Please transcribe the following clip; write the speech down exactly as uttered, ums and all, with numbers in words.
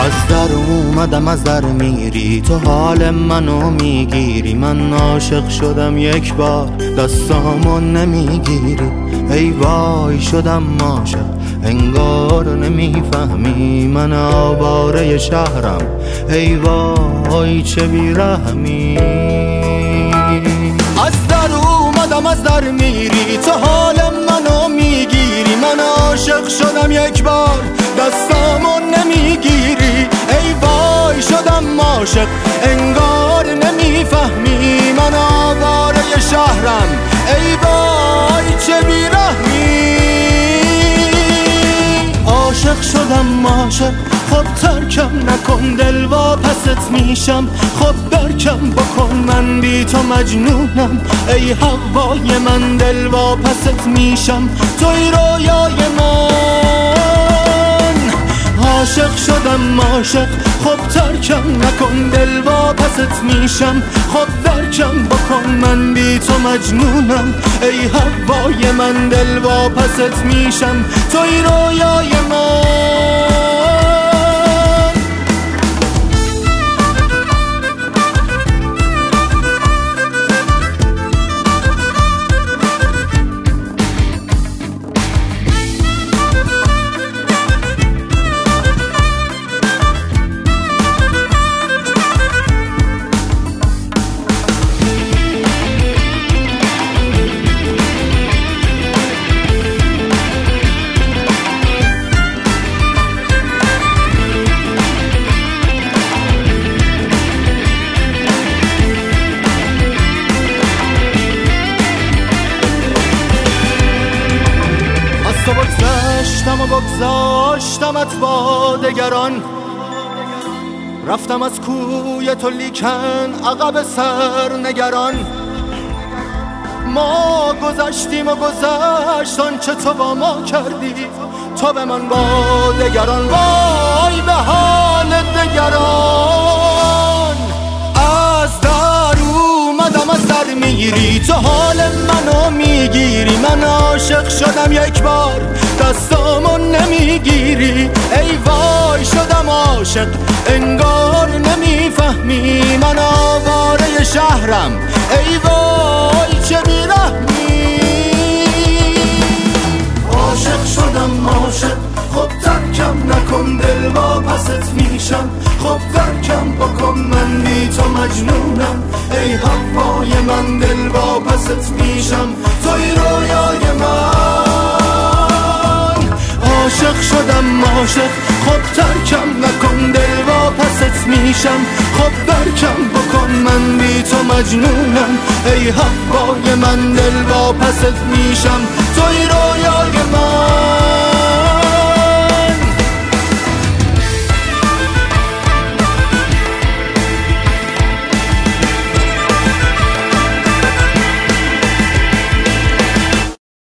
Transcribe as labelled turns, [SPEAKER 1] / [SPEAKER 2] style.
[SPEAKER 1] از در اومدم از در میری، تو حال منو میگیری. من عاشق شدم یک بار دستامو نمیگیری. ای وای شدم عاشق انگار نمیفهمی. من آواره شهرم ای وای چه بیرحمی. از در اومدم از در میری، تو حال منو میگیری. من عاشق شدم یک بار دستامو نمیگیری. ای وای شدم عاشق انگار نمیفهمی. من آواره شهرم ای وای چه بیرحمی. عاشق شدم عاشق خب ترکم نکن دل واپست میشم. خب درکم بکن من بی تو مجنونم. ای هوای من دل واپست میشم. توی رویای من عاشق شدم عاشق خب ترکم نکن دل واپست میشم. خب درکم بکن من بی تو مجنونم. ای هوای من دل واپست میشم. توی رویای من تو بگذشتم و بگذاشتمت با دگران. رفتم از کوی تو لیکن عقب سر نگران. ما گذشتیم و گذشت آنچه تو با ما کردی. تو به من با دگران وای به حال دگران. از در اومدم از در میری، تو حال منو میگیری. من عاشق شدم یک بار دستامو نمیگیری. ای وای شدم عاشق انگار نمیفهمی. من آواره شهرم ای وای چه بیرحمی. عاشق شدم عاشق خب ترکم نکن دل واپست میشم. خب درکم بکن من بی تو مجنونم. ای هوای من دل واپست میشم. توی رویای من عاشق شدم عاشق خب ترکم نکن دل واپست میشم. خب درکم بکن من بی تو مجنونم. ای هوای من دل واپست میشم. توی رویای من